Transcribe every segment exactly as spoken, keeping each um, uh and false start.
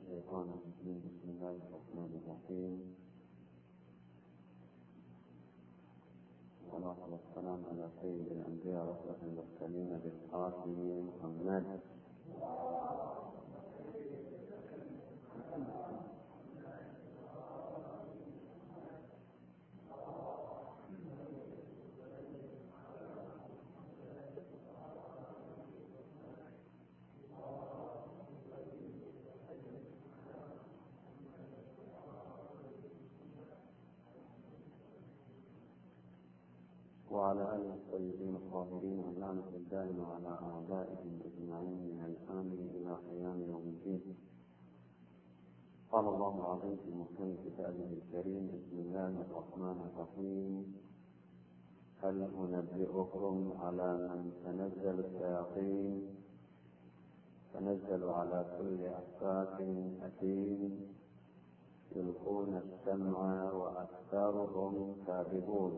الشيطان الرجيم. بسم الله الرحمن الرحيم. والصلاة والسلام على سيد الأنبياء وأشرف المرسلين بالقاسم محمد. وعلى آله الطيبين الطاهرين واللعنة الدائمة على أعدائهم أجمعين من الآن إلى قيام يوم الدين. قال الله العظيم في محكم كتابه الكريم: بسم الله الرحمن الرحيم. هل أنبئكم على من تنزل الشياطين؟ تنزل على كل أفاك أثيم يلقون السمع وأكثرهم كاذبون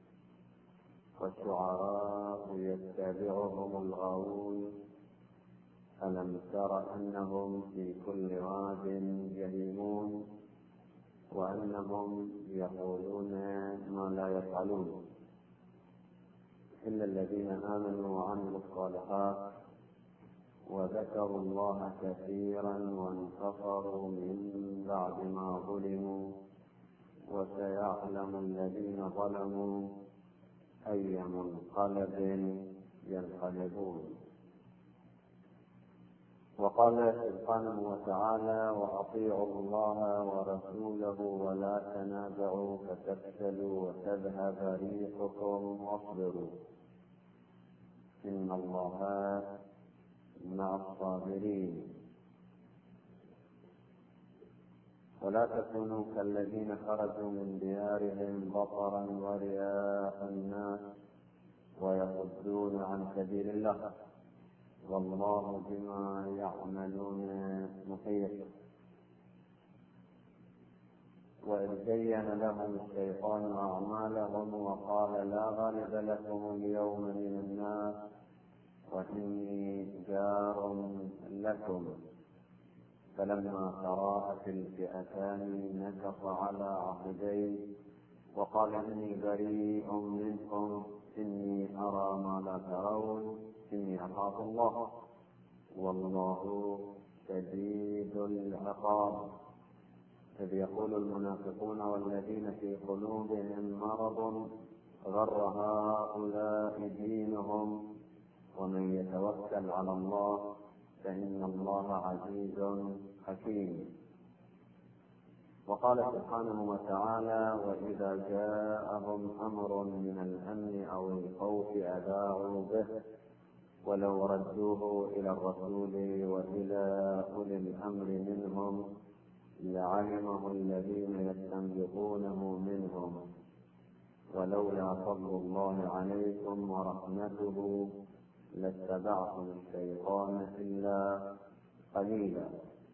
والشعراء يتبعهم الغاوون ألم تر أنهم في كل واد يهيمون وأنهم يقولون ما لا يفعلون إلا الذين آمنوا وعملوا الصالحات وذكروا الله كثيرا وانتصروا من بعد ما ظلموا وسيعلم الذين ظلموا أي منقلب ينقلبون. وقال سبحانه وتعالى: وأطيعوا الله ورسوله ولا تنازعوا فتفشلوا وتذهب ريحكم واصبروا إن الله مع الصابرين. ولا تكونوا كالذين خرجوا من ديارهم بطرا ورئاء الناس ويصدون عن سبيل الله والله بما يعملون محيط. وإذ زين لهم الشيطان أعمالهم وقال: لا غالب لكم اليوم من الناس وإني جار لكم فلما تراءت الفئتان نكص على عقبيه وقال: إني بريء منكم إني أرى ما لا ترون إني أخاف الله والله شديد العقاب. إذ يقول المنافقون والذين في قلوبهم مرض غر هؤلاء دينهم ومن يتوكل على الله فإن الله عزيز حكيم. وقال سبحانه وتعالى: وإذا جاءهم أمر من الأمن أو الخوف أذاعوا به ولو ردوه إلى الرسول وإلى أولي الأمر منهم لعلمه الذين يستنبطونه منهم ولولا فضل الله عليكم ورحمته لاتبعتم الشيطان إلا قليلا.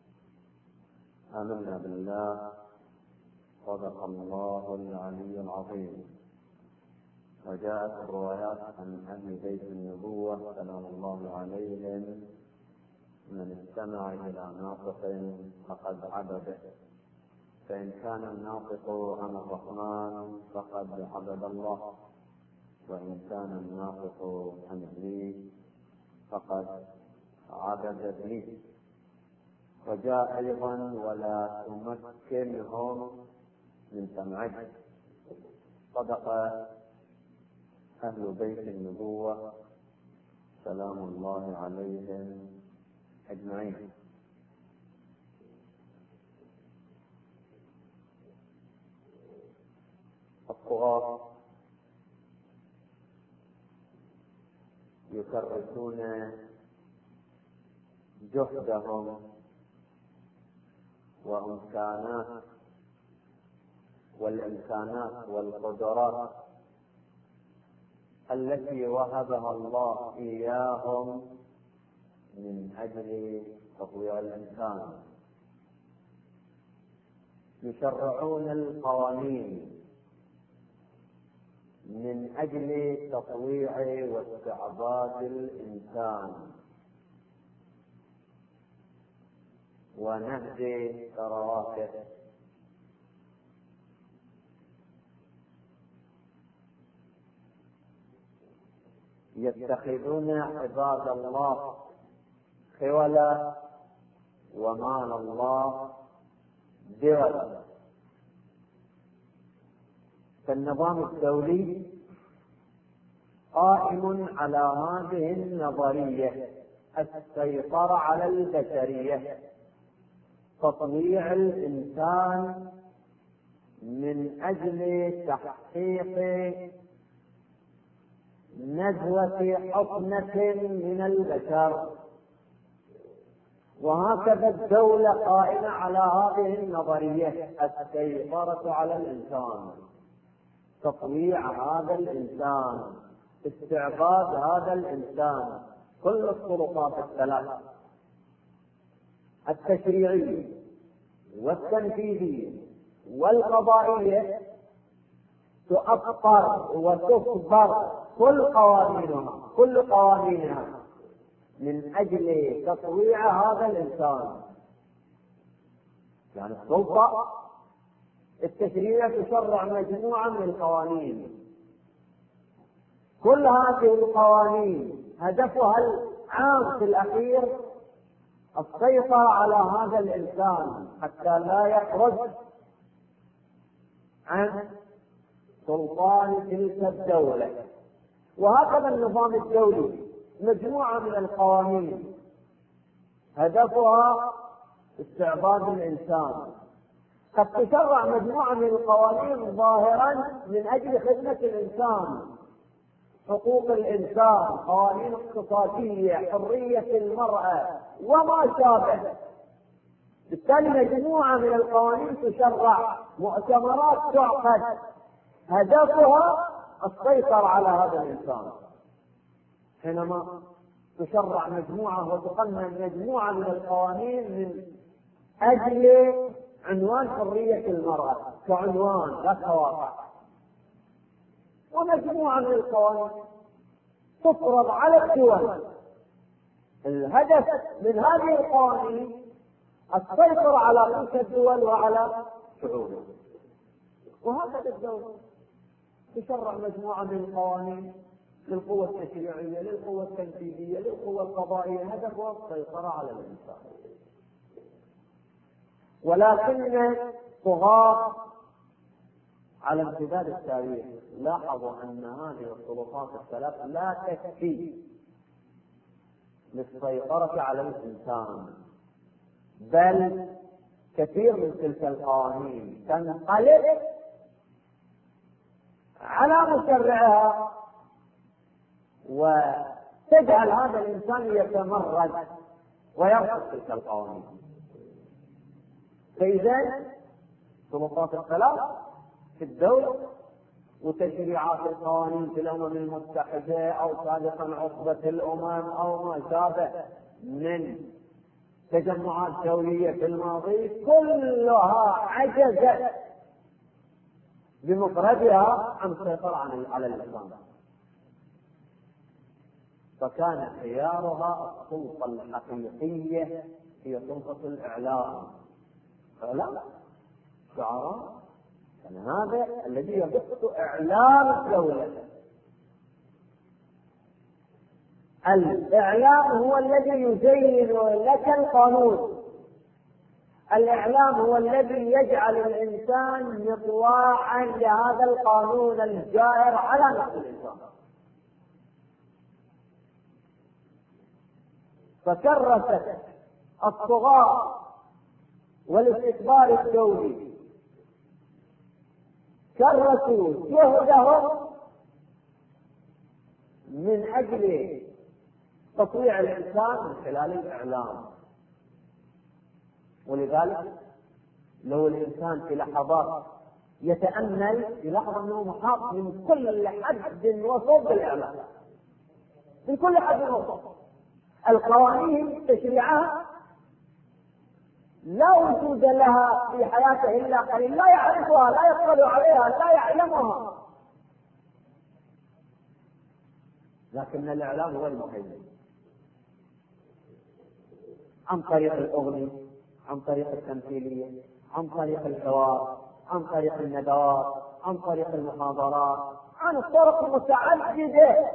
آمنا بالله. صدق الله العلي العظيم. وجاءت الروايات عن أهل بيت النبوة سلام الله عليهم: من استمع إلى ناطق فقد عبده، فإن كان الناطق عن الرحمن فقد عبد الله، وإن كان الناطق عن إبليس فقد عبد إبليس. وجاء أيضا: ولا تمكنهم من سمعه. صدق أهل بيت النبوة سلام الله عليهم أجمعين. الطغاة يكرسون جهدهم وإمكانات والإمكانات والقدرات التي وهبها الله إياهم من أجل تطوير الإنسان. يشرعون القوانين من أجل تطويع واستعباد الإنسان، ونهب ثرواته. يتخذون عباد الله خولا ومال الله دولا. فالنظام الدولي قائم على هذه النظرية، السيطرة على البشرية، تطويع الإنسان من أجل تحقيق نزوة حكمة من البشر. وهكذا الدولة قائمة على هذه النظرية، السيطرة على الإنسان، تطويع هذا الإنسان، استعباد هذا الإنسان. كل السلطات الثلاث، التشريعية والتنفيذية والقضائية، تؤطر وتصدر كل قوانينها كل قوانينها من أجل تطويع هذا الإنسان. يعني السلطة التشريعية تشرع مجموعة من القوانين، كل هذه القوانين هدفها العام في الأخير السيطرة على هذا الإنسان حتى لا يخرج عن سلطان تلك الدولة. وهكذا النظام الدولي، مجموعة من القوانين هدفها استعباد الإنسان. قد تشرع مجموعة من القوانين ظاهرا من أجل خدمة الإنسان، حقوق الإنسان، قوانين اقتصادية، حرية المرأة وما شابه. بالتالي مجموعة من القوانين تشرع، مؤتمرات تعقد هدفها السيطرة على هذا الإنسان. حينما تشرع مجموعة وتقنن مجموعة من القوانين من أجل عنوان حرية المرأة كعنوان لا كواقع، ومجموعة من القوانين تفرض على الدول. الهدف من هذه القوانين السيطرة على تلك الدول وعلى شعوبها. وهكذا الدولة تشرع مجموعة من القوانين للقوة التشريعية، للقوة التنفيذية، للقوة القضائية، هدفها السيطرة على الإنسان. ولكن طغاة على امتداد التاريخ لاحظوا أن هذه السلطات الثلاث لا تكفي للسيطرة على الإنسان، بل كثير من تلك القوانين تنقلب على مشرعها وتجعل هذا الإنسان يتمرد ويرفض تلك القوانين. فإذا سلطات الثلاث في الدولة وتشريعات القوانين في الأمم المتحدة أو سابقا عصبة الأمم أو ما شابه من تجمعات دولية في الماضي، كلها عجزت بمفردها عن السيطرة على الإنسان. فكان خيارها السلطة الحقيقية هي سلطة الإعلام. إعلام شعراء، يعني هذا الذي يضبط إعلام الدولة. الإعلام هو الذي يزين لك القانون، الإعلام هو الذي يجعل الإنسان مطواعا لهذا القانون الجائر على نفس الإنسان. فكرست الطغاة والاستكبار الدولي كرسوا جهدهم من أجل تطويع الإنسان من خلال الإعلام. ولذلك لو الإنسان في لحظات يتأمل يلاحظ أنه محاط من كل حد وصوب بالإعلام، من كل حد وصوب. القوانين تشريعها لا وجود لها في حياته إلا قليل، لا يعرفها، لا يطلع عليها، لا يعلمها، لكن الإعلام هو المهيمن عن طريق الأغنية، عن طريق التمثيلية، عن طريق الحوار، عن طريق الندوات، عن طريق المحاضرات، عن الطرق المتعددة،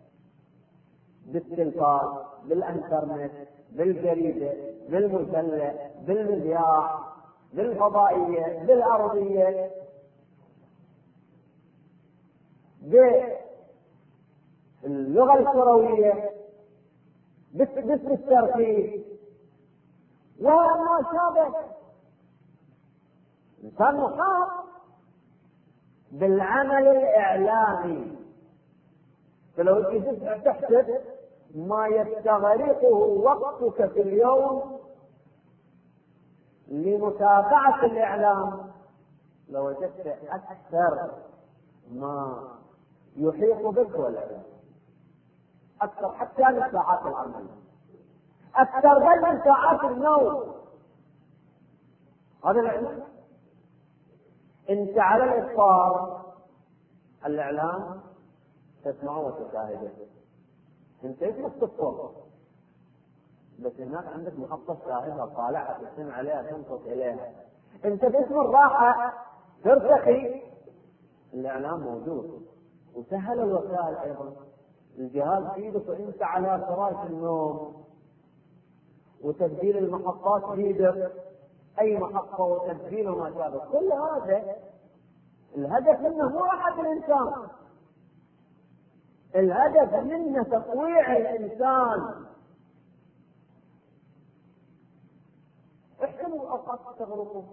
بالتلفاز، بالانترنت، بالجريدة، بالمجلة، بالمذياع، بالفضائية، بالأرضية، باللغة الكروية، باسم الترفيه وما شابه. الإنسان محاط بالعمل الإعلامي، فلو تحسب ما يستغرقه وقتك في اليوم لمتابعة الإعلام لوجدت أكثر ما يحيط بك والإعلام، أكثر حتى من ساعات العمل، أكثر بل من ساعات النوم. هذا الإعلام. أنت على الإفطار الإعلام تسمعه وتشاهده، أنت اسمك تفطر، بس هناك عندك محطة شاهدة طالعة تستمع عليها تنصت إليها. أنت باسم الراحة ترتخي، الإعلام موجود، وسهل الوسائل أيضا، الجهاز في ايدك وانت على فراش النوم، وتسجيل المحطات في ايدك، اي محطة وتسجيل وما شابه. كل هذا الهدف منه مو راحة الانسان، الهدف منه تطويع الانسان. احسنوا الاوقات تغرقوا.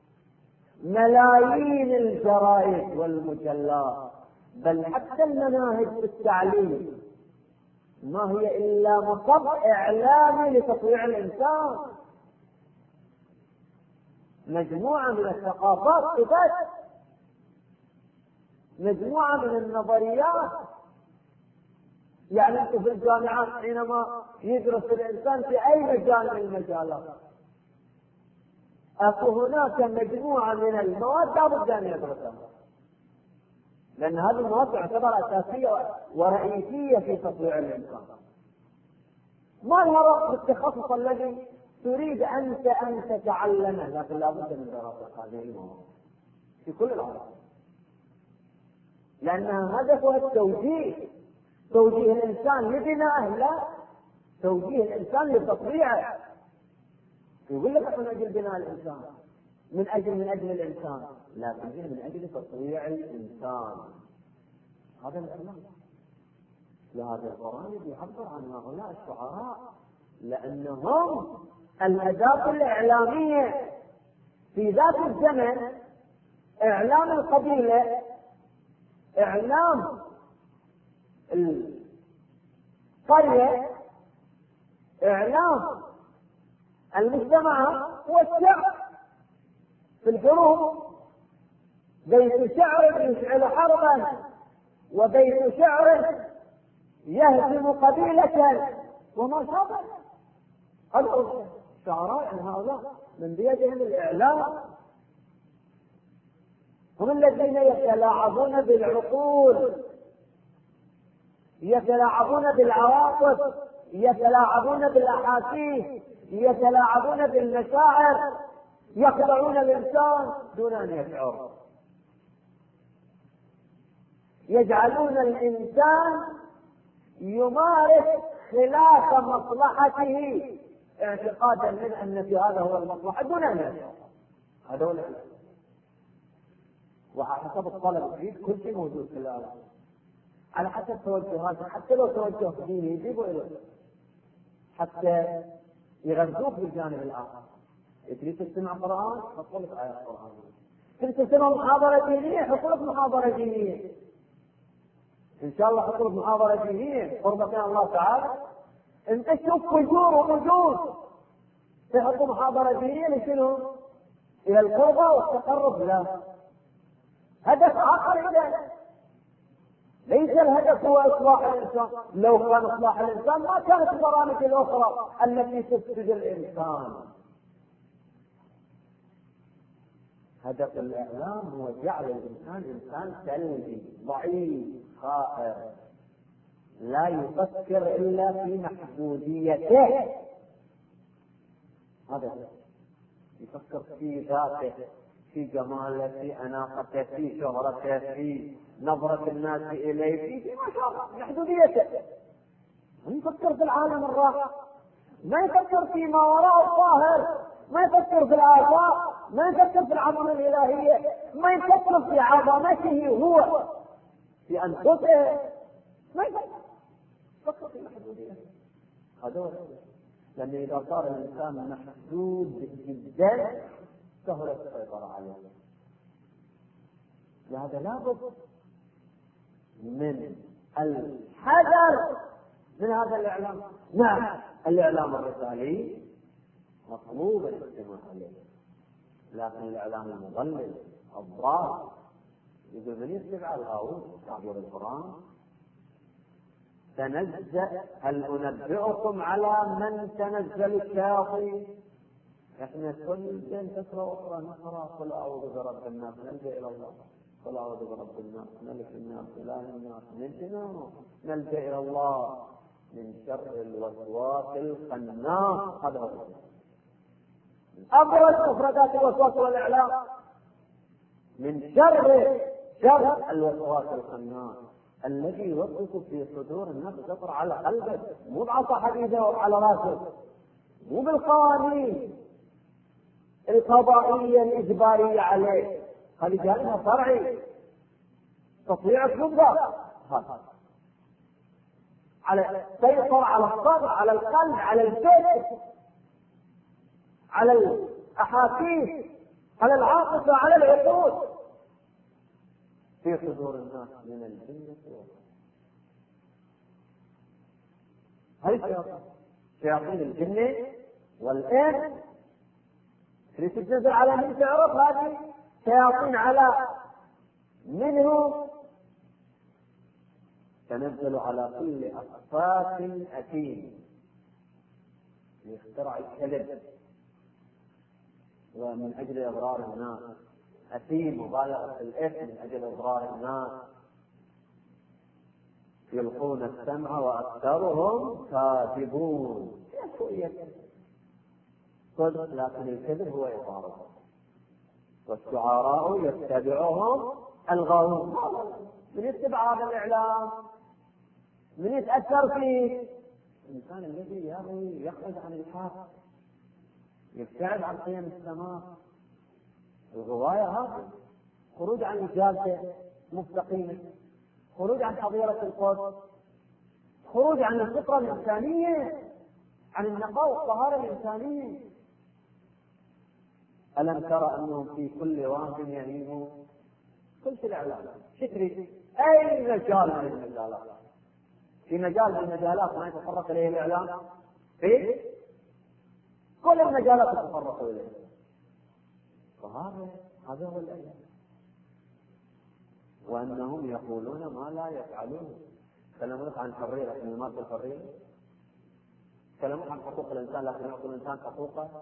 ملايين الجرائد والمجلات بل حتى المناهج في التعليم ما هي إلا مصب إعلامي لتطويع الإنسان، مجموعة من الثقافات تبث، مجموعة من النظريات. يعني أنت في الجامعات حينما يدرس الإنسان في أي مجال من المجالات، أكو هناك مجموعة من المواد لابد أن يدرسها، لأن هذه المواد تعتبر أساسية ورئيسية في تطويع الإنسان. ما لها رأس بالتخصص الذي تريد أنت أن تتعلمه، لكن لا بد من دراسة هذه المواد في كل العالم، لأنها هدفها التوجيه، توجيه الإنسان لبنائه، لا توجيه الإنسان لتطويعه. يقول لك من أجل بناء الإنسان، من أجل من أجل الإنسان، لكن من أجل تطويع الإنسان. هذا الإعلام. لهذا القرآن يعبر عن هؤلاء الشعراء لأنهم الأداة الإعلامية في ذات الزمن، إعلام القبيلة، إعلام القرية، إعلام المجتمع والشعب. في الحروب بيت شعر يشعل حربا، وبيت شعر يهزم قبيلة، وما شابه. هذا شعراء هؤلاء من بيدهم الإعلام، هم الذين يتلاعبون بالعقول، يتلاعبون بالعواطف، يتلاعبون بالأحاسيس، يتلاعبون بالمشاعر، يخدعون الإنسان دون أن يشعر، يجعلون الإنسان يمارس خلاف مصلحته اعتقادا من أن في هذا هو المصلحة دون أن يشعر. هذا هو الإعلام. وعلى حسب الطلب يريد كل شيء موجود في العالم، على حسب توجهاته، حتى لو توجه ديني يجيبوا إليه حتى يغذوك بالجانب الآخر. تريد تسمع قرآن حط لك آية قرآن، تريد تسمع محاضرة دينية حط لك محاضرة دينية، إن شاء الله حط لك محاضرة دينية قربة من الله تعالى. أنت تشوف فجور ووجود، تحط محاضرة دينية لشنو؟ إلى القربة والتقرب. لا، هدف آخر. إذا ليس الهدف هو إصلاح الإنسان، لو كان إصلاح الإنسان ما كانت البرامج الأخرى التي تفسد الإنسان. هدف الإعلام هو جعل الإنسان إنسان سلبي ضعيف خائف، لا يفكر إلا في محدوديته. هذا يفكر في ذاته، في جماله، في أناقته، في شهرته، في نظرة الناس إليه، في ما شاء الله محدوديته. ما يفكر في العالم الراقي، ما يفكر فيما وراء الظاهر، ما يفكر في الآفاق، ما يفكر في العظمة الإلهية، ما يفكر في عظمته هو في أنفسه، ما يفكر في محدوديته. هذا هو، لأن إذا صار الإنسان محدود جدا سهل السيطرة عليه. لهذا لابد من الحذر من هذا الإعلام. نعم الإعلام الرسالي مطلوب الاستماع عليه، لكن الإعلام المضلل الضال يقول من يتبع الغاوي تعبير القرآن تنزل هل أنبئكم على من تنزل الشياطين. احنا كل شيء تقرأ أخرى نقرأ قل أعوذ برب الناس نلجأ إلى الله، قل أعوذ برب الناس ملك الناس إله الناس نلجأ نلجأ إلى الله من شر الوسواس الخناس. هذا هو أبرز مفردات الوسواس والإعلام، من شر شر الوسواس الخناس الذي يوسوس في صدور الناس تطر على قلبه، مو بعصا حديده وعلى راسه، مو بالقوانين القضائيه الاجباريه عليه، هذه جانبها فرعي تطيع السلطه، على سيطر على الصدر، على القلب، على الجسد، على الاحاسيس، على العاطفه، على العقول في صدور الناس من الجنة والإنس. هذه شياطين الجن والإنس اللي تنزل على من تعرف هذه شياطين على منهم تنزل على كل أفاك أثيم يخترع الكذب ومن أجل إضرار الناس، أثيم مبالغة في الإثم من أجل إضرار الناس، يلقون السمع وأكثرهم كاذبون. لكن الكذب هو إضراره، والشعراء يتبعهم الغاوون. من يتبع هذا الإعلام؟ من يتأثر فيه؟ الإنسان الذي يغوي يخرج عن الحق، يبتعد عن قيم السماء. الغواية هذه خروج عن الجادة مستقيمة، خروج عن حظيرة القدس، خروج عن الفطرة الإنسانية، عن النقاء والطهارة الإنسانية. ألم ترى أنهم في كل واد يهيمون؟ كل شيء الإعلام شكري أي مجال من المجالات، في مجال من المجالات ما يتطرق إليه الإعلام، في كل المجالات يتطرق إليه. فهذا هذا هو الإعلام، وأنهم يقولون ما لا يفعلون. كلامك عن الحرية لكن المادة الحرية، كلامك عن حقوق الإنسان لكن يعطي الإنسان حقوقه،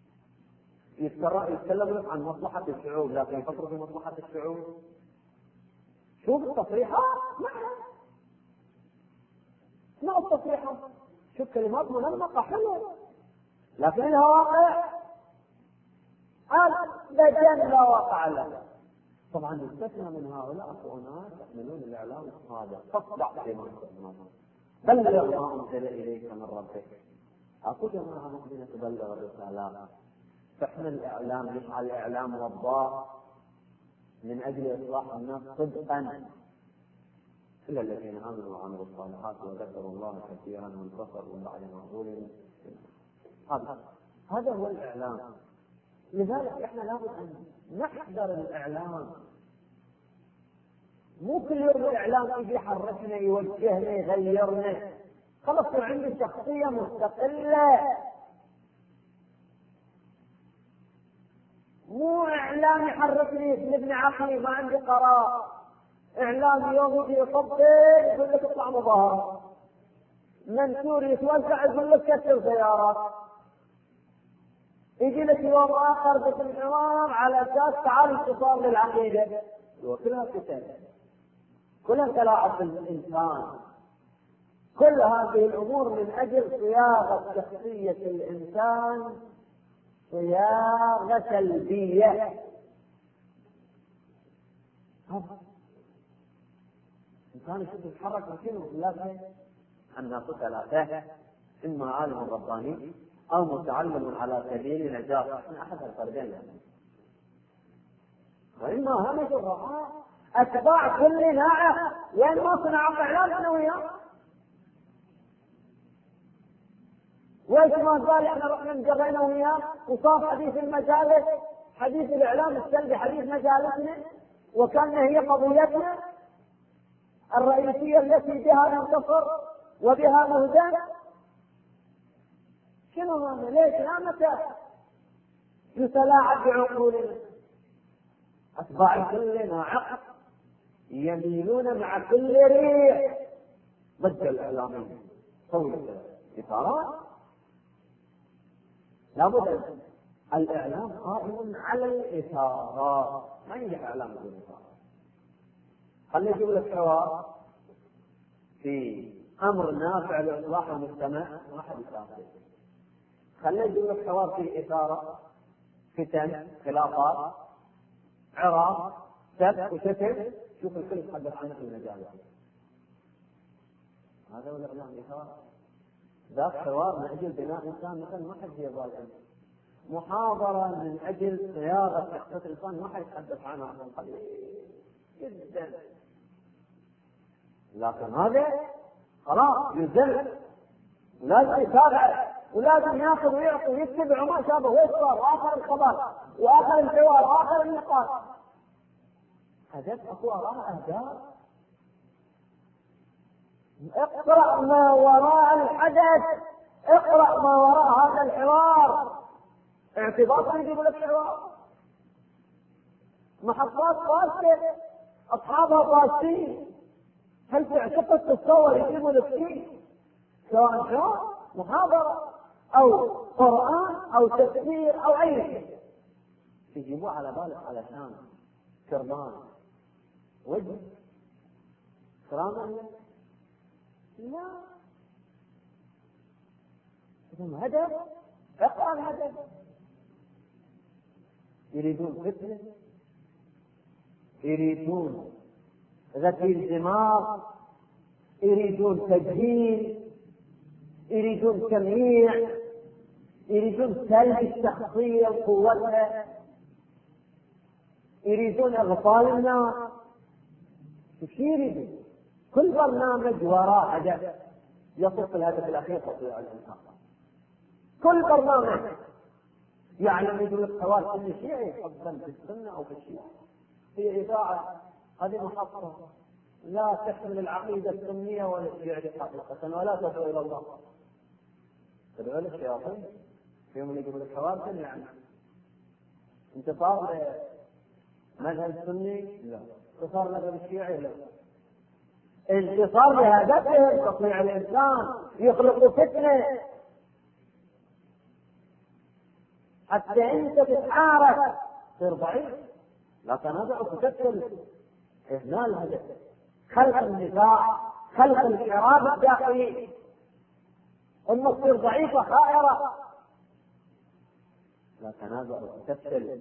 يتكلمون عن مصلحة الشعوب لكن يفكروا في مصلحة الشعوب. شوف التصريحات، اسمعوا التصريحات، شوف كلمات منمقة حلوة لكن لها واقع. هذا دجال لا واقع له. طبعا يستثنى من هؤلاء أناس يحملون الإعلام هذا فاصدع فيما تسمعون، بلغ ما أنزل إليك من ربك. أقول جماعة مؤمنة تبلغ الرسالات، تحمل الإعلام، يفعل الإعلام وضاء من أجل إصلاح الناس صدقا، إلا الذين آمنوا وعملوا الصالحات وذكروا الله كثيرا وانتصروا بعد ما ظلموا. هذا هذا هو الإعلام. لذلك احنا لابد ان نحذر الاعلام. مو كل يوم الاعلام يجي يحركنا يوجهنا يغيرنا، خلاص صار عندي شخصيه مستقله. مو اعلام يحركني يسلبني عقلي، ما عندي قرار. اعلام يوم يجي يصدق يقول لك اطلع مظاهره، منشور يتوزع يقول لك كسر سيارات، يجي لك يوم آخر باسم الإمام على أساس تعال انتصار للعقيدة، وكلها كتاب، كلها تلاعب بالإنسان. كل هذه الأمور من أجل صياغة شخصية الإنسان صياغة سلبية. الإنسان يشوف يتحرك مكانه ثلاثة، الناس ثلاثة، إما عالم رباني أو متعلم على سبيل نجاة من أحد الفردين، وإما همج الرعاة أتباع كل ناعة. وين ما صنعوا إعلان وياه، وإيش ما قال إحنا رحنا انجرينا وياه وصار حديث المجالس، حديث الإعلام السلبي حديث مجالسنا، وكان هي قضيتنا الرئيسية التي بها ننتصر وبها نهزم. شنو هذا؟ ليش لا متى نتلاعب بعقولنا؟ أتباع كل ناعق يميلون مع كل ريح ضد الإعلاميين. طويل إثارات، لابد الإعلام قائم على الإثارات، ما ينجح إعلام بدون إثارات. خلينا نجيب لك حوار في أمر نافع لإصلاح المجتمع، ما حد يسافر. خلينا نجيب لك حوار في إثارة، فتن، خلافات، عراق، سب وشتم، شوف الكل يتحدث عنه في المجال. هذا هو الإعلام إثارة. ذاك حوار من أجل بناء إنسان مثلا ما حد يبغى، محاضرة من أجل صياغة شخصية الإنسان ما حد يتحدث عنها قليل جدا. لكن هذا خلاص يزل، ولازم يتابع ولازم ياخذ ويعطي ويتبع وما شابه ويصبر، واخر الخبر واخر الحوار واخر النقاش. هدف اكو وراء اهداف. اقرأ ما وراء الحدث، اقرأ ما وراء هذا الحوار. اعتبار يجيب لك حوار، محطات قاسية اصحابها قاسيين، هل تعتقد تتصور يجيبوا لك شيء سواء كان محاضرة او قرآن او تفسير او اي شيء يجيبوه على بالك علشان كرمان وجه كرامة؟ لا. إذا هدف، اقرأ الهدف. يريدون فتنة، يريدون غسيل دماغ، يريدون تجهيل، يريدون تمييع، يريدون سلب الشخصية وقوتها، يريدون إغفال الناس. شو يريدون؟ كل برنامج وراء هدف يصف الهدف الأخير تطبيع الإنسان. كل برنامج يعلم يقول لك حوار سني شيعي حبا في السنة أو في الشيعة، في إذاعة هذه محطة لا تحمل العقيدة السنية ولا الشيعية حقيقة ولا تدعو إلى الله، تدعو إلى الشياطين. في يوم يقول لك حوار سني يعني انتصار مذهب السني؟ لا. انتصار مذهب الشيعي؟ لا. انتصار لهدفهم تطبيع الإنسان، يخلق فتنة حتى انت تتعارف تصير ضعيف. لا تنازع وتكتل إهمال الهدف، خلق النزاع، خلق الحراب الداخلي، ثم تصير ضعيفة خائرة. لا تنازع وتكتل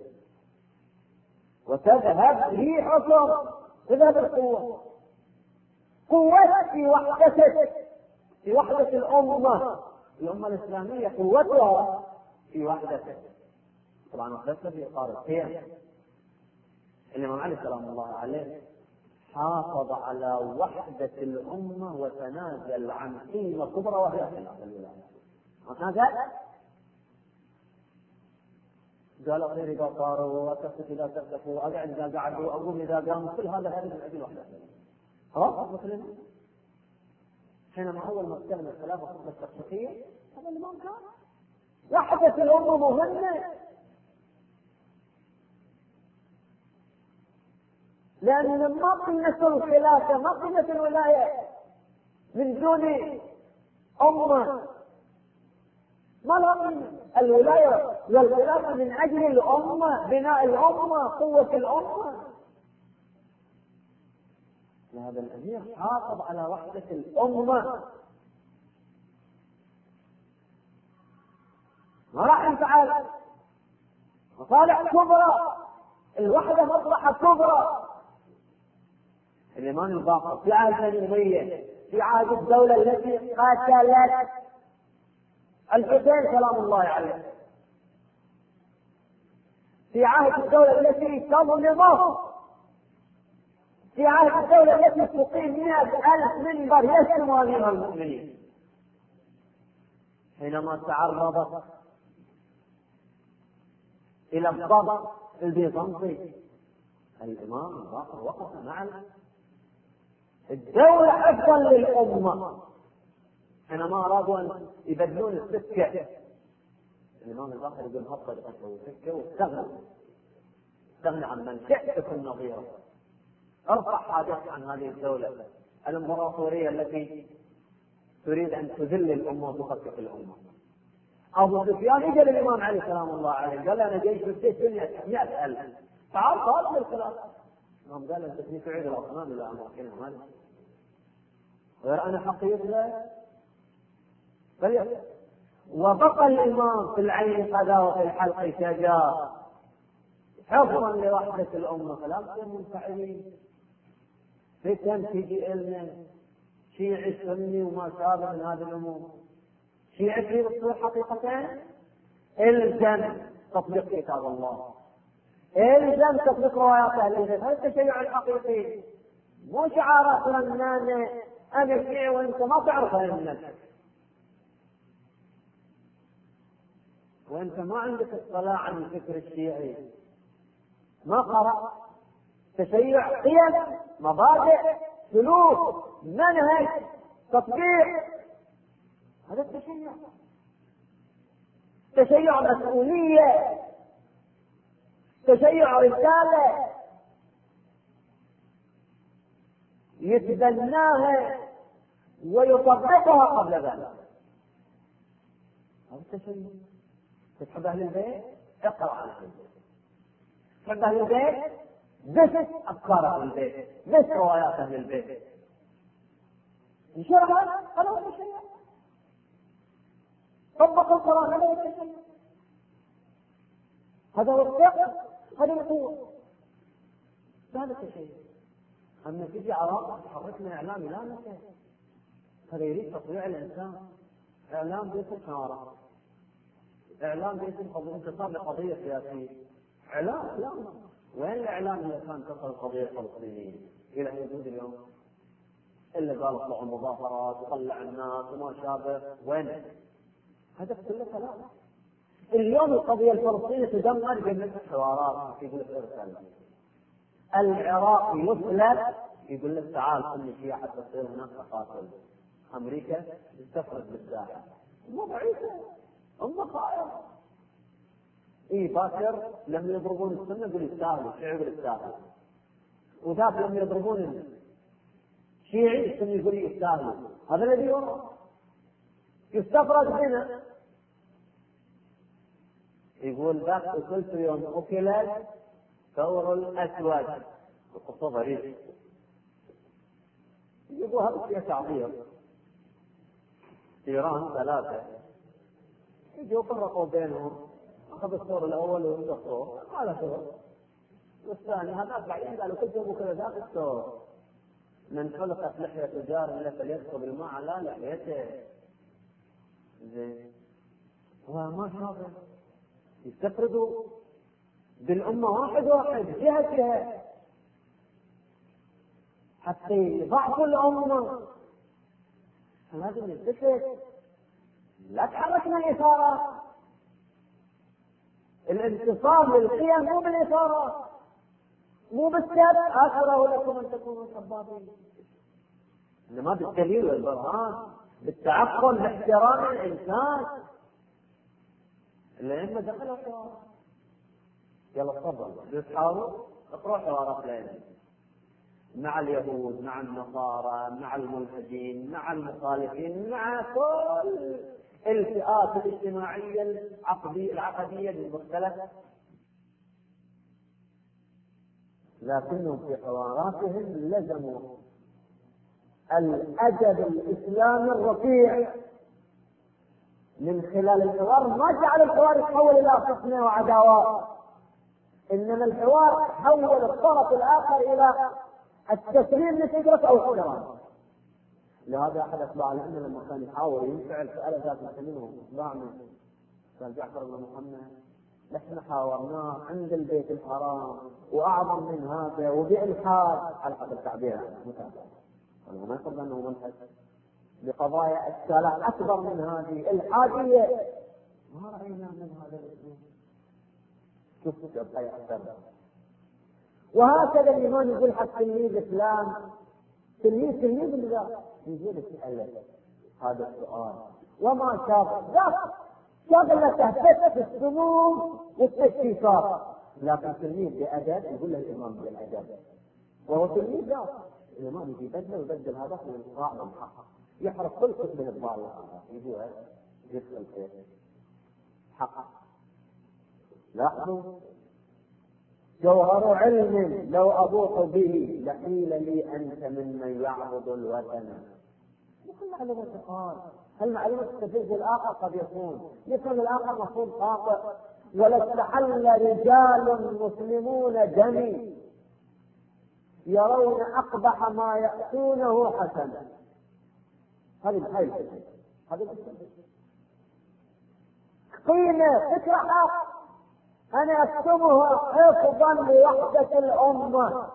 وتذهب ريحكم، تذهب القوة. قوة في وحدتك، في وحدة الأمة، الأمة الإسلامية قوتها في وحدتك. طبعا وحدتها في إطار الخير. الإمام علي سلام الله عليه حافظ على وحدة الأمة وتنازل عن قيمة كبرى وهي خلاف الولاية. ما قال؟ قال غير إذا طاروا وتفتت إذا تفتحوا وأقعد إذا قعدوا وأقوم إذا قاموا، كل هذا هذه من أجل وحدة. خلاص مثلنا حينما أول ما استلم الخلافة خطبة التخصيصية هذا اللي ما كان. وحدة الأمة مهمة، لأن ما قيمة الخلافة ما قيمة الولاية من دون أمة، ما لها قيمة. الولاية والخلافة من أجل الأمة، بناء الأمة، قوة الأمة. هذا الأمير حافظ على وحدة الأمة، ما راح ينفعل مصالح كبرى، الوحدة مصلحة كبرى. الإمام الباقر في عهد بني أمية، في عهد الدولة التي قاتلت الحسين سلام الله عليه، في عهد الدولة التي تظلمه، في عهد الدولة التي تقيم مئة ألف منبر يشتم أمير المؤمنين، حينما تعرضت إلى الضغط البيزنطي الإمام الباقر وقف مع الدولة أفضل للأمة. حينما أرادوا أن يبدلون السكة، الإمام الباقر يقول هبط السكة واستغنى استغنى عن من شئت تكون نظيره، ارفع حاجتك عن هذه الدولة الامبراطورية التي تريد أن تذل الأمة وتفكك الأمة. أبو سفيان إجا للإمام علي سلام الله عليه قال أنا جيش بالجيش مئة ألف، تعال قاتل الخلافة. الإمام قال أنت تبني تعيد الأصنام إلى أماكنها مالك غير أنا حقيق لا بل. وبقى الإمام في العين قذا وفي الحلق شجا حفظا لوحدة الأمة، فلا تصير منفعلين فتن تجي إلنا شيعي سني وما شابه من هذه الأمور. شيعي في الصور حقيقتين الزم تطبيق كتاب الله، الزم تطبيق روايات أهل البيت، هذا التشيع الحقيقي، مو شعارات رنانة أنا شيعي وأنت ما تعرف منك، وأنت ما عندك اطلاع عن الفكر الشيعي، ما قرأ. تشيع قيم، مبادئ، سلوك، منهج، تطبيق، هذا التشيع. تشيع مسؤولية، تشيع رسالة يتبناها ويطبقها قبل ذلك. هذا التشيع. تحب أهل البيت؟ اقرأ عن أهل البيت. تحب أهل البيت؟ بس أفكار أهل البيت، بس روايات أهل البيت. نشرها هذا هو التشيع. طبق القرآن هذا هو التشيع، هذا هو الفقه، هذا القوة، هذا التشيع. أما تجي عراق تحركنا إعلامي لا نفسه، هذا يريد تطبيع الإنسان. إعلام باسم شارع، إعلام باسم انتصار لقضية سياسية، إعلام لا. وين الإعلام اللي كان تصل القضية الفلسطينية إلى حدود اليوم؟ إلا قال اطلعوا المظاهرات وطلع الناس وما شابه، وين؟ هذا كله كلام. اليوم القضية الفلسطينية تدمر جميع الحوارات. يقول لك ارسل العراق يسلب، يقول لك تعال خلني فيها حتى تصير هناك تقاتل. أمريكا تستفرد بالساحة، مو ضعيفة، هم خائرة. إيه باكر لما يضربون السنة يقول يستاهلوا، الشيعي يقول يستاهلوا، وذاك لما يضربون الشيعي السنة يقول يستاهلوا. هذا الذي يرى يستفرد هنا. يقول ذاك أكلت يوم أكلت ثور الأسود وقصة غريب. يقول هذا الشيء تعبير. إيران ثلاثة يجوا فرقوا بينهم، أخذ الثور الأول والثور هذا ثور، والثاني هذا بعيد قالوا كل يوم كذا ذاك الثور. من خلقت لحية جار إلا فليسكب الماء على لحيته. زين وما شابه يستفردوا بالأمة واحد واحد جهة جهة حتى يضعفوا الأمة. لازم نتفق، لا تحركنا الإثارة. الانتصار للقيم مو بالإثارة، مو بالسب أكره لكم أن تكونوا سبابين، إنما بالدليل والبرهان، بالتعقل، باحترام الإنسان. الأئمة دخلوا حوارات، يلا تفضل تحاولوا اقرأوا حوارات الأئمة مع اليهود، مع النصارى، مع الملحدين، مع المخالفين، مع كل الفئات الاجتماعية العقدية العقدية المختلفة، لكنهم في حواراتهم لزموا الأدب الإسلامي الرفيع. من خلال الحوار ما جعل الحوار يتحول إلى فتنة وعداوات، إنما الحوار حول الطرف الآخر إلى التسليم لفكرة أو احترام. لهذا أحد أتباع الأئمة لما كان يحاول ينفعل سأل ذات منهم أتباعنا قال جعفر بن محمد نحن حاورناه عند البيت الحرام وأعظم من هذا وبإلحاد على حد التعبير أنا ما يقول أنه منحج بقضايا أشكالات أكبر من هذه الحادية ما رأينا من هذا الأسلوب. شوف أي أكثر. وهكذا الإمام يقول حق تلميذ إسلام تلميذ تلميذ بالذات يقول يسأل هذا السؤال وما شاف ذاك شغلة تهتف السموم والتشكيكات، لكن تلميذ بأدب يقول له الإمام بالأدب وهو تلميذ ذاك الإمام يجي يبدل ويبدل هذا من الصراع والحق يحرص كل كتب الضالة يقول يدخل في حق. لاحظوا جوهر علم لو أبوح به لقيل لي أنت ممن يعبد الوثن. وكل معلومة تقال هل معلومة تستفيد الآخر قد يكون يكون الآخر مفهوم خاطئ. ولا استحل رجال مسلمون دمي يرون أقبح ما يأتونه حسنا. هذه بحيث هذه قيمة فكرة حق أنا أكتمها حفظا لوحدة الأمة.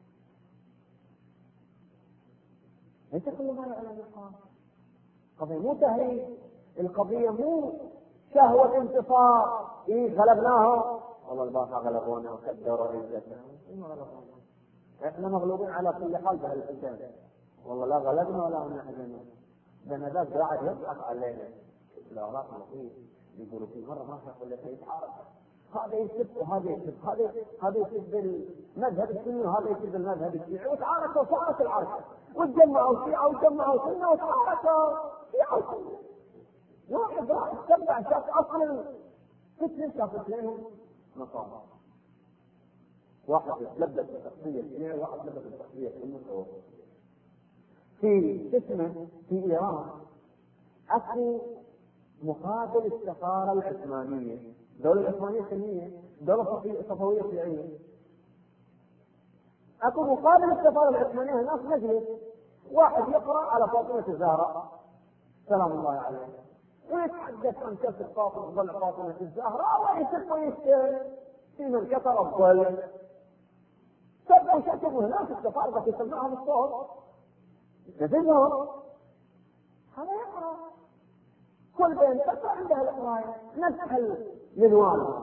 ليس كل ما يعلم القرآن. القضية مو تهريج، القضية مو شهوة انتصار. إيه غلبناهم والله الباقى غلبونا وكدروا عزتنا. إحنا مغلوبين على كل حال بهالحساب. والله لا غلبنا ولا هم حزنوا. لأن ذاك قاعد يضحك علينا. لا راح نصيب يقولوا في مرة ما شاف ولا شيء يتعارض. هذا يسب وهذا يسب هذا هذا يسب المذهب السني وهذا يسب المذهب الشيعي وتعاركوا صارت العركة وتجمعوا شيعة وتجمعوا سنة وتعاركوا شيعة وسنة. واحد راح يتبع شاف أصل فتنة شافت لهم نصارى. واحد لبس الشخصية الشيعية وواحد لبس الشخصية السنية. في اسمه في إيران أكو مقابل السفارة العثمانية دولة العثمانية سنية دولة صفوية شيعية. أكو مقابل السفارة العثمانية هناك مجلس واحد يقرأ على فاطمة الزهراء سلام الله عليها ويتحدث عن كسر فاطمة ضلع فاطمة الزهراء ويسب ويشتم في من كسر الضلع. سبعوا شكبوا هناك السفارة بس يسمعهم الصوت يسمعهم هذا يقرأ كل بين فترة عندها القراية نفس المنوال.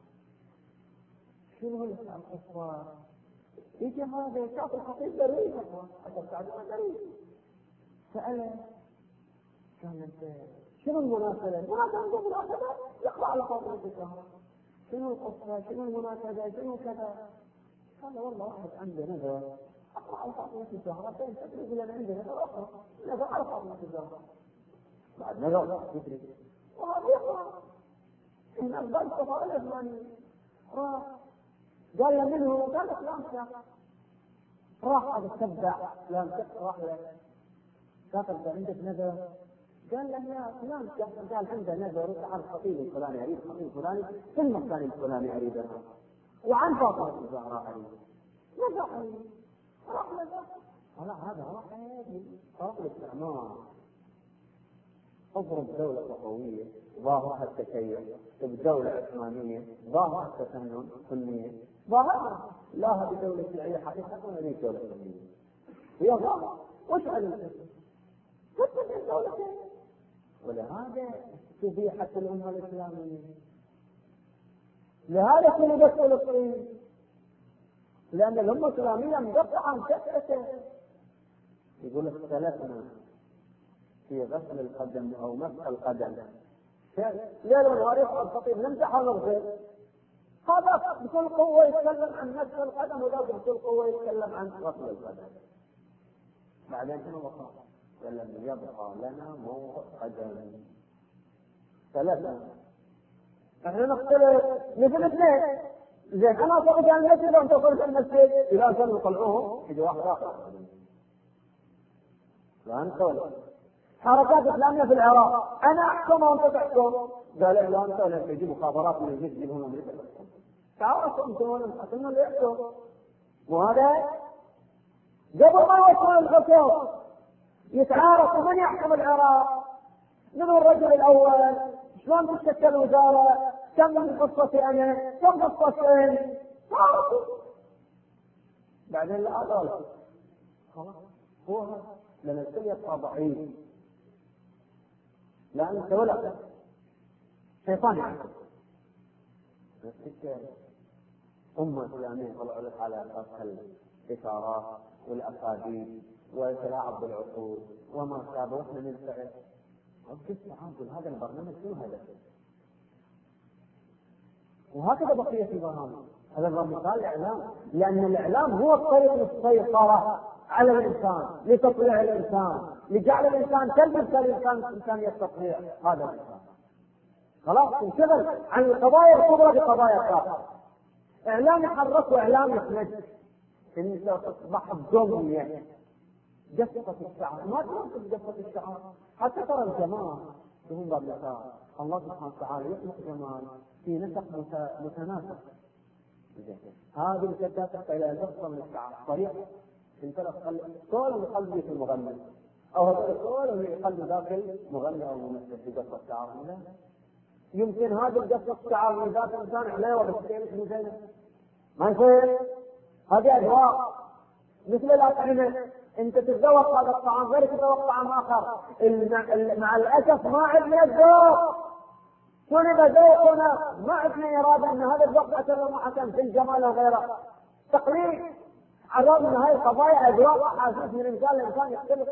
شنو القصة؟ يجي هذا شاف الخطيب دريد حتى تعلمه دريد سأله قال انت شنو المناسبة؟ مناسبة عنده مناسبة يقرأ على فاطمة الزهراء شنو القصة؟ شنو المناسبة؟ شنو كذا؟ قال والله واحد عنده نذر أقرأ على فاطمة الزهراء بين فترة يقول أنا عندي نذر أقرأ نذر على فاطمة الزهراء بعد نذر يدري وهذا يقرأ إن أفضل السفارة العثمانية راح قال له منه قال له فلان شاف راح هذا التبع فلان شاف راح له شاف أنت عندك نذر قال له يا فلان شاف قال عنده نذر وتعال الخطيب الفلاني أريد الخطيب الفلاني في المكان الفلاني أريده وعن فاطمة الزهراء أريد نذر أريد راح له هلا هذا راح صار الاستعمار. اضرب دولة صفوية ظاهرها التشيع بدولة عثمانية ظاهرها التسنن سنية ظاهرها لا هذه دولة شيعية حقيقة ولا هي دولة سنية هي ظاهرة وش على الاسم كتب الدولتين. ولهذا تبيحت الأمة الإسلامية لهذا كلمة فلسطين لأن الأمة الإسلامية مقطعة عن كثرة يقول اختلفنا في غسل القدم أو مسح القدم ليل ونهار يفعل الخطيب نمسح ونغسل هذا بكل قوة يتكلم عن مسح القدم وذاك بكل قوة يتكلم عن غسل القدم. بعدين شنو بقى؟ قال يبقى لنا موضع قدم ثلاثة احنا نختلف مثل اثنين زين انا صرت على المسجد وانت صرت على المسجد اذا كانوا يطلعوه يجي واحد اخر لا انت ولا حركات اسلاميه في العراق انا احكم وانت تحكم قال لا انت ولا تجيب مخابرات من الجيش تجيبهم امريكا تعرفوا انتم اصلا اللي يحكوا وهذا قبل ما يوصل الخطوط يتعارفوا من يحكم العراق، من هو الرجل الاول، شلون تشكل وزاره، كم من قصتي انا، كم قصتين، تعرفوا بعدين لا هذا خلاص هو هذا، لان الكل يبقى ضعيف، لا انت ولا شيطان يحكم. أمة إسلامية طلعوا لك على أساس الإشارات والأساليب والتلاعب بالعقول وما شابه، وإحنا ننفعل. كيف تعامل هذا البرنامج شنو هدفه؟ وهكذا بقية البرامج. هذا مثال الإعلام، لأن الإعلام هو الطريق للسيطرة على الإنسان، لتطليع الإنسان، لجعل الإنسان كالإنسان الإنسان الإنسان يستطيع هذا الإنسان. خلاص انشغل عن القضايا الكبرى بقضايا خاصة. إعلام يحرك وإعلام يخرج. أنت تصبح الدنيا جفة الشعر، ما تنقص جفة الشعر، حتى ترى الجمال هم بالمثال الله سبحانه وتعالى يخلق جمال في نسق متناسق. هذه الكتاب تحتاج إلى جفة من الشعر طريق انت تقل طول القلب في المغني، أو هذا طول القلب داخل مغني أو ممثل في جفة الشعر. يمكن هذا الجفة الشعر من ذات الإنسان عليه وبالتالي زينه ما يصير. هذه أذواق مثل الأطعمة، أنت تتذوق هذا الطعام غير تتذوق طعام آخر. مع الأسف ما عندنا الذوق، شلون إذا ذوقنا ما عندنا إرادة أن هذا الذوق أثر محكم في الجمال وغيره، تقليد على الرغم من هذه القضايا أذواق وأحاسيس من إنسان لإنسان يختلف.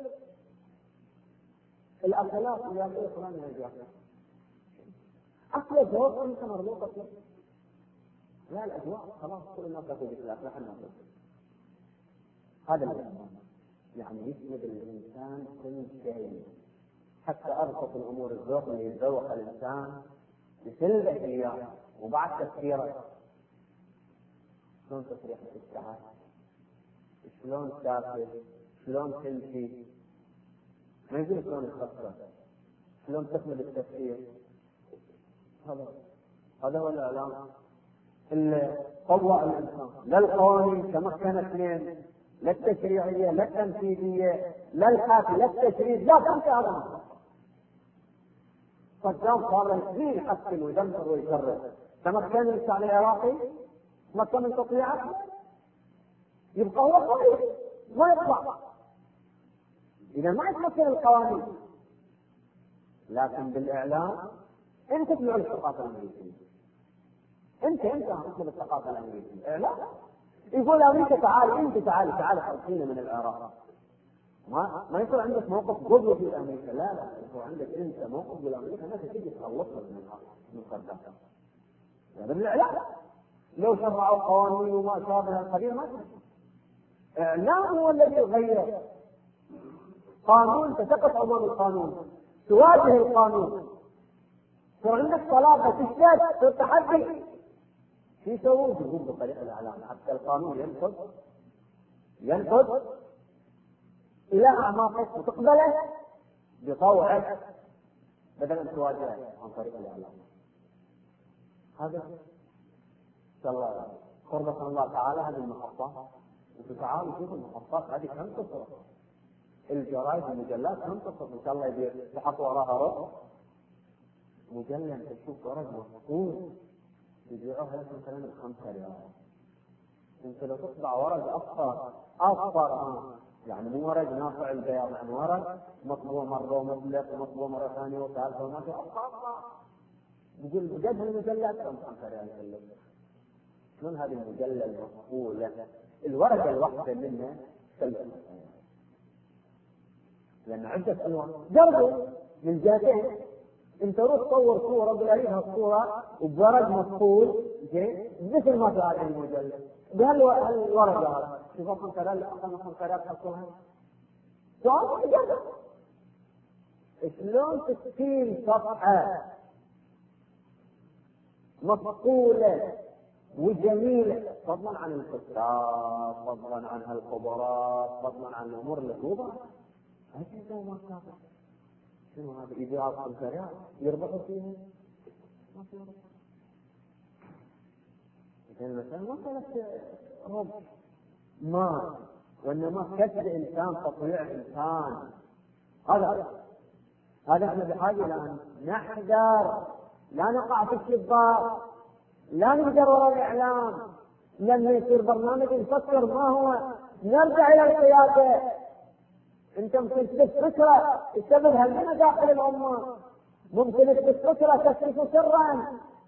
الأكلات يا أخي فلان يا أخي أصل الذوق أنت مربوطة فيه. لا الأذواق خلاص كل الناس تأكل بالأكل نحن نأكل. هذا الإسلام يعني يسند الإنسان كل شيء، حتى أبسط الأمور الذوق اللي يتذوق الإنسان يسلبه إياه. وبعد تفكيره شلون تسريح الشعر، شلون تاكل، شلون تمشي، ما يقول شلون تفكر، شلون تكمل التفكير. هذا هذا هو الإعلام اللي طوع الإنسان. لا القوانين كمكن اثنين، لا التشريعية لا التنفيذية لا الحاكم لا التشريع، لا تنسى هذا. صدام صار يسير يحسن ويدمر ويكرر. تمكن الإنسان العراقي تمكن من تطبيعه يبقى هو قوي ما يطلع إذا ما يتمكن القوانين. لكن بالإعلام انت تبلع الثقافة الأمريكية، انت انت اطلب الثقافة الأمريكية. إعلام يقول أمريكا تعالي انت تعالي تعالي خلصينا من العراق. ما ما يكون عندك موقف قدوة في أمريكا، لا لا يكون عندك انت موقف بالأمريكا ما تيجي تخلصنا من من صدام. هذا بالإعلام. لو شرعوا قوانين وما شابه القبيل ما تجي. إعلام هو الذي يغير قانون، تسقط أمام القانون، تواجه القانون. صار عندك صلابة تشتد في التحدي، شو يسوون؟ يجيبون بطريقة الإعلام حتى القانون ينفذ ينفذ إلى أعماقك وتقبله بطوعك بدل أن تواجهه عن طريق الإعلام. هذا إن شاء الله قربة الله تعالى هذه المحطات. وتعالوا شوفوا المحطات هذه كم تصرف، الجرائد المجلات كم تصرف. إن شاء الله يبيع تحط وراها رأس مجلد تشوف ورق مفقود يبيعوها لك مثلا بخمسة ريال. انت لو تطبع ورق اصفر اصفر اه يعني مو ورق نافع البياض، يعني ورق مطبوع مره ومطلق ومطبوع مره ثانيه وثالثه وما في اصفر اصفر يقول بجد المجلات كم خمسة ريال يكلف. شلون هذه المجله المفقوله الورقه الواحده منها تكلف؟ لان عده الوان جربوا من جهتين. انت روح تصور صورة بلاقيها الصورة وبورق مفقود زين مثل ما في هذه المجلة بهالورقة هذا شوفوا خمسة ريال أقل خمسة ريال تحطوها. سؤال إجابة شلون تسكين صفحة مفقولة وجميلة فضلا عن الكتاب فضلا عن الخبراء فضلا عن الأمور اللي توضع هكذا ما كافر. شنو هذا إيجار خمسة ريال يربحوا فيها؟ ما في ربح. مثلا مسألة ربح ما، وإنما كسب إنسان، تطويع إنسان. هذا هذا احنا بحاجة إلى أن نحذر، لا نقع في الشباك، لا نقدر وراء الإعلام، لما يصير برنامج نفكر ما هو، نرجع إلى القيادة. أنت ممكن تكتب فكرة تستبدها لنا داخل الأمة، ممكن تكتب فكرة تكشف سرا،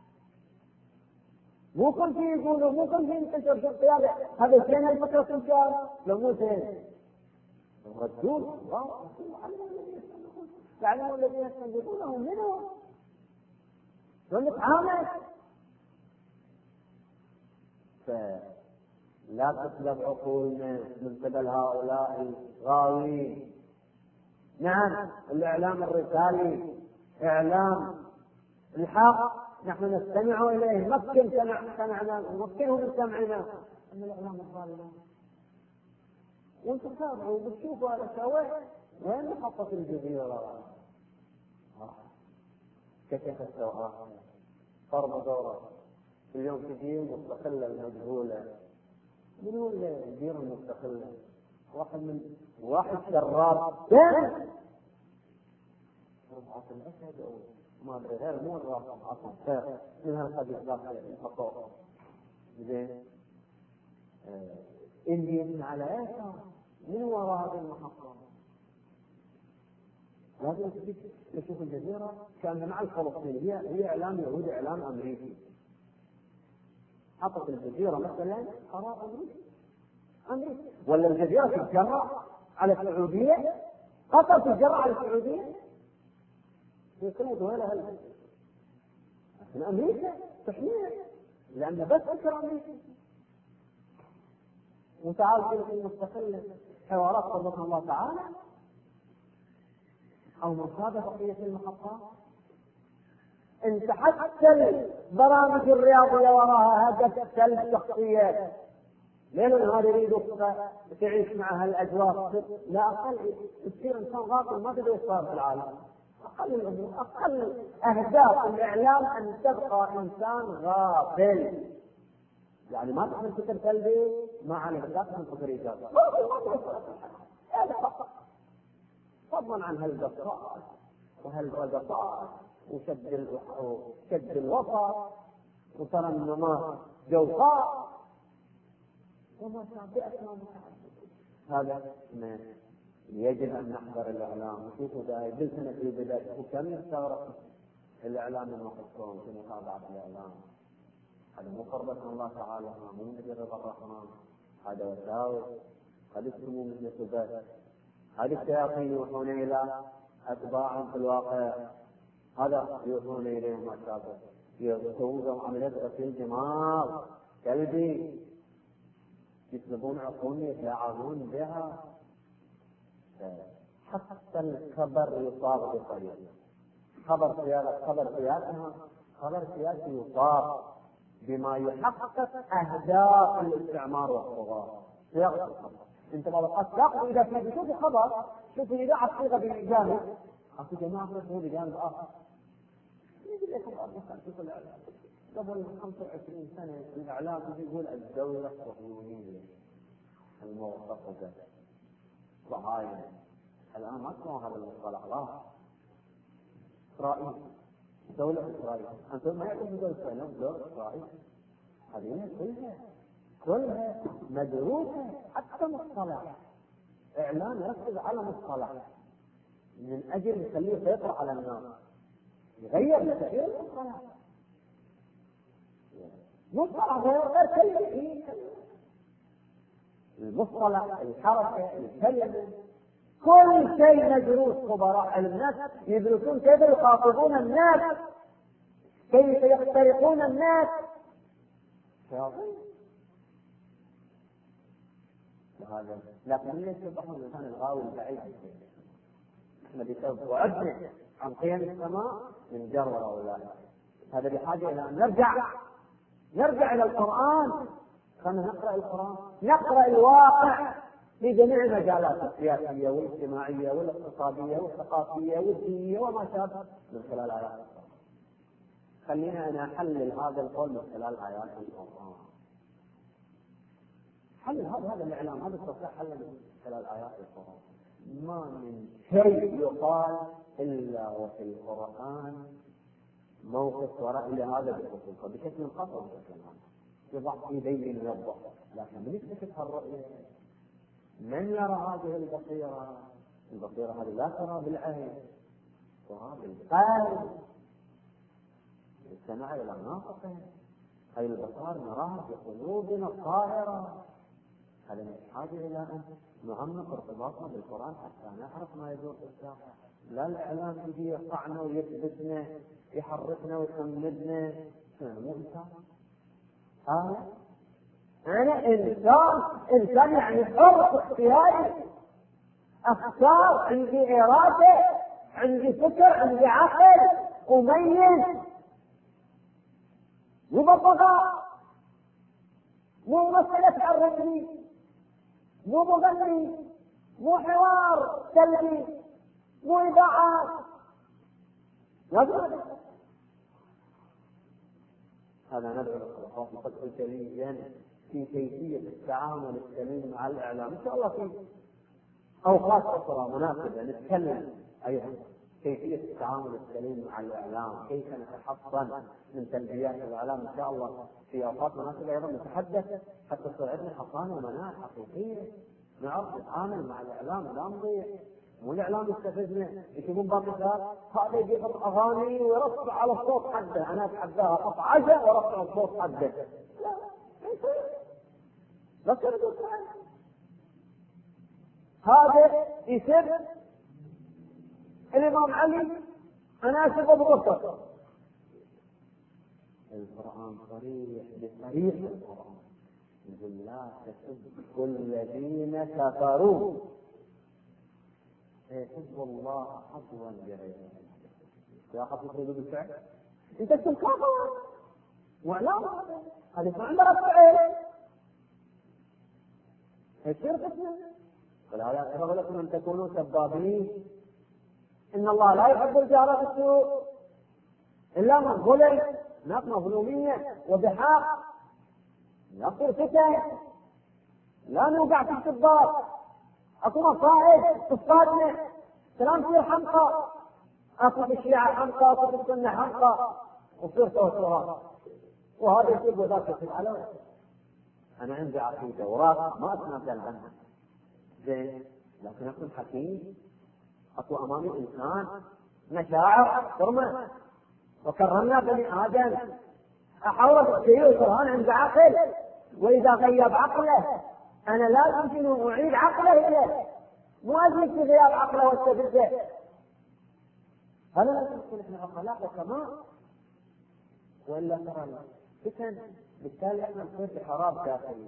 مو كل شيء يقولوا، مو كل شيء ينتشر في القيادة. هذا زين الفكرة تنشر لو مو زين ردوه تعلموا الذين يستنبطونه منه ونتعامل. فلا تسلب عقولنا من قبل هؤلاء الغاوين. نعم الإعلام الرسالي إعلام الحق، نحن نستمع إليه، ممكن سمعنا ممكنه من سمعنا، أما الإعلام الضال وانتم تتابعوا وبتشوفوا هذا سوي وين محطة الجزيرة كشف السوء فرض دوره اليوم تجي مستقلة المجهولة. من هو الجزيرة المستقلة؟ واحد من واحد شراب دم ربعة الأسد أو ما أدري غير مو الرابع عصر من هالقبيل داخل الخطوة زين إنديين على إيش من وراء هذه المحطة. لازم تشوف الجزيرة كأنها مع الفلسطينيين، هي هي إعلام يهودي إعلام أمريكي. حطت الجزيرة مثلا قرار أمريكي أمريكي، ولا الجزيرة تتجرأ على السعودية، قطر تتجرأ على السعودية في كل دولة هلا لكن أمريكا تحميها لأن بس فكرة أمريكا. وتعال في المستقلة حوارات قدرنا الله تعالى أو مصادر بقية المحطات. انت حتى البرامج الرياضية وراها هدف سلب شخصية، لأن هذا يريدوا تعيش مع هالأجواء، لا أقل تصير إنسان غافل ما تقدر يصير في العالم. أقل أقل أهداف الإعلام أن تبقى إنسان غافل، يعني ما تحمل فكر سلبي ما عليك، لا تحمل فكر إيجابي فضلا عن هالقصات وهالرقصات وشد وشد الوسط وترنمات جوفاء وما شابهنا. هذا يجب أن نحضر الإعلام. شوفوا ده جلسنا في بداية وكم يستغرق الإعلام المخصوص في متابعة الإعلام. هذا مو قربة الله تعالى، مو من رضا الرحمن، هذا وساوس، هذا اسمه مثل سبات. هذه الشياطين يوحون إلى أتباعهم في الواقع، هذا يوحون إليهم ما شابه، يسوون عملية غسيل دماغ قلبي، يسلبون عقولنا يتلاعبون بها. حتى الخبر يصاب بطريقة خبر سياسة خبر سياسة خبر سياسي يصاب بما يحقق أهداف الاستعمار والطغاة. انت ما بقى تاخذ اذا في شوف خبر، شوف اذا الصيغه بجانب اخو جماعه هو بجانب اخر يجي لك خبر قبل خمسة وعشرين سنه الاعلام يقول الدوله الصهيونيه الموظفه صهاينه. الان ما اسمعوا هذا المصطلح، لا اسرائيل دوله اسرائيل. انتم ما يعرفون دوله اسرائيل، دوله اسرائيل هذه كلها كلها مدروسة. حتى مصطلح إعلان يركز على مصطلح من أجل يخليه يسيطر على الناس، يغير تغيير المصطلح. مصطلح غير كلمة، المصطلح الحركة الكلمة كل شيء مدروس. خبراء الناس يدرسون كيف يخاطبون الناس، كيف يخترقون الناس. هذا لكن ليس بحر الإنسان الغاوي البعيد. احنا بسبب بعدنا عن قيم السماء من جر هؤلاء. هذا بحاجة إلى أن نرجع نرجع إلى القرآن. خلينا نقرأ القرآن، نقرأ الواقع في جميع المجالات السياسية والاجتماعية والاقتصادية والثقافية والدينية وما شابه من خلال آيات القرآن. خلينا أنا أحلل هذا القول من خلال آيات القرآن. حل هذا هذا الإعلام، هذا التصحيح حل من خلال آيات القرآن. ما من شيء يقال إلا وفي القرآن موقف ورأي لهذا بالخصوص بشكل خاص بشكل عام، يضع في بين يوضح، لكن من يكتشف الرؤية؟ من يرى هذه البصيرة؟ البصيرة هذه لا ترى بالعين، وهذا القلب السمع إلى ناطقه، هذه البصائر نراها بقلوبنا الطاهرة. هذا نحتاج إلى أن نعمق ارتباطنا بالقرآن حتى نعرف ما يدور في الساحة. لا الإعلام يجي يقطعنا ويثبتنا يحركنا ويحمدنا، مو إنسان. آه أنا إنسان، إنسان يعني حر اختياري، أختار، عندي إرادة، عندي فكر، عندي عقل، أميز، مو بطغاء، مو مسألة تعرفني، مو مغني، مو حوار سلبي، مو إذاعات. هذا ندعو الخطاب الفتح الكريم في كيفية التعامل السليم مع الإعلام. إن شاء الله في أوقات أخرى مناسبة نتكلم أيضا كيفية التعامل السليم مع الإعلام، كيف نتحصن من سلبيات الإعلام. إن شاء الله في أوقات مناسبة أيضا نتحدث حتى تصير عندنا حصانة ومناعة حقيقية، نعرف نتعامل مع الإعلام، لا نضيع. مو الإعلام يستفزنا، يشوفون باقي هذا يجي يحط أغاني ويرفع على الصوت حده، أنا أتحداها أحط عجل وأرفع الصوت حده. لا بس هذا يسب الإمام علي، أنا أسب أبو بكر. القرآن صريح بصريح القرآن، يقول لا تسبوا الذين كفروا، حزب الله حظوا بغيره. يا أخي تريد بالفعل أنت تكون كافر وإعلام، هذه ما عندها فعل يصير فتنة. فلا يحب لكم أن تكونوا سبابين، إن الله لا يحب الجار بالسوء إلا من ظلم، هناك مظلومية وبحق، نصير فتن، لا نوقع في السباب، اكو مصائب تصادنا، سلام تصير حمقى، اكو في الشيعة حمقى، اكو في السنة حمقى، وتصير توترات، وهذا يصير وذاك يصير على. انا عندي عقيدة وراثة ما اتنازل عنها زين، لكن اكون حكيم، اكو امامي انسان مشاعر حرمة، وكرمنا بني ادم، احاول الشيء القرآن عند عقل، واذا غيب عقله انا لا يمكن ان اعيد عقله اليه، مو ازيد في غياب عقله واستفزه. هذا لا يمكن احنا عقلاء كمان، والا ترى الفتن. بالتالي احنا نصير في حراب داخلي.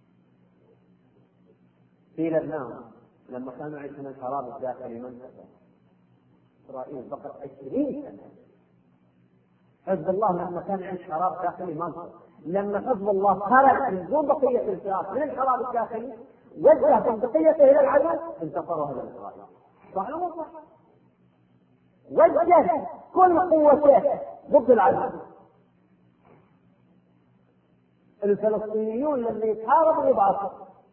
في لبنان لما كانوا يعيشون الحراب الداخلي منطقه اسرائيل فقط عشرين سنه، حزب الله لما كان يعيش حراب داخلي منطقه، لما حزب الله خرج من دون بقيه الفئات من الحراب الداخلي وجه بقيته الى العدو، انتصروا على اسرائيل. صح ولا صح؟ وجه كل قوته ضد العدو. الفلسطينيون لما يتحاربوا يبعثوا.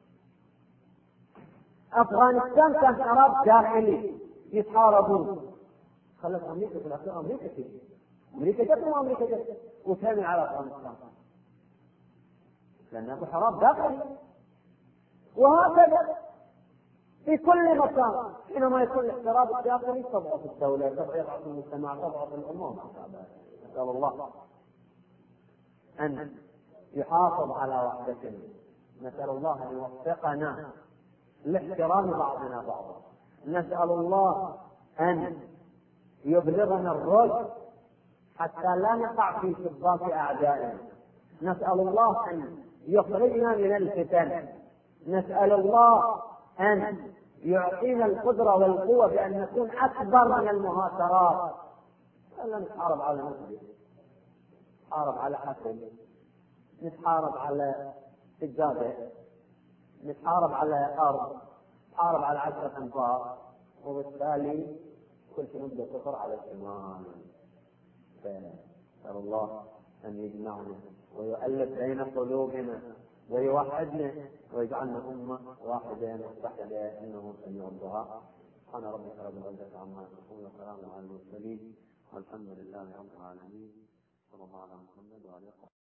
افغانستان كان حرب داخلي يتحاربون، خلت امريكا في الاخير امريكا تجي، امريكا جت وامريكا جت وتهمي على افغانستان لانه حرب داخلي. وهكذا في كل مكان حينما يكون الاحتراب الداخلي تضعف الدوله، تضعف المجتمع، تضعف الامور. نسال الله ان يحافظ على وحدتنا، نسال الله ان يوفقنا لاحترام بعضنا بعضا، نسال الله ان يبلغنا الرشد حتى لا نقع في شباك اعدائنا، نسال الله ان يخرجنا من الفتن، نسال الله ان يعطينا القدره والقوه بان نكون اكبر من المهاترات. لا نتحارب على نفسنا، نتحارب على حسن، نتحارب على سجاده، نتحارب على ارض، نتحارب على عشرة انفار، وبالتالي كل شيء يبدا كفر على الشمال. فنسال الله ان يجمعنا ويؤلف بين قلوبنا ويوحدنا ويجعلنا أمة واحدة متحدة إنه سميع الدعاء. سبحان ربك رب العزة عما يصفون وسلام على المرسلين والحمد لله رب العالمين. صلى الله على محمد وعلى آله.